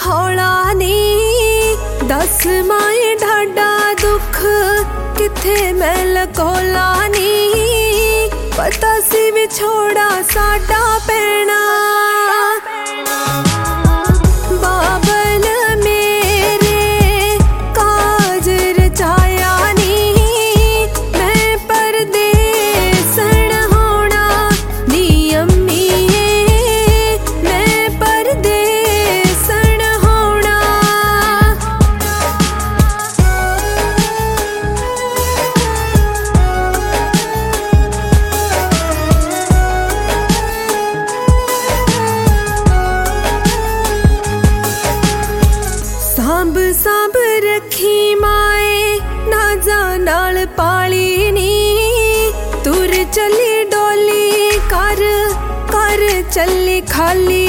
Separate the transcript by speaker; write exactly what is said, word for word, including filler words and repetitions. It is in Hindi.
Speaker 1: हौला नी दस माए ढाडा दुख किथे मैं लकोला नी पता सी विछोड़ा साडा पैना बाबल मेरे काज रचाया नी मैं परदेसन होना नी अम्मी मैं परदेसन होना। सांभ सांभ रखी माए नाजा नाल पाली नी तुर चली डोली कर कर चली खाली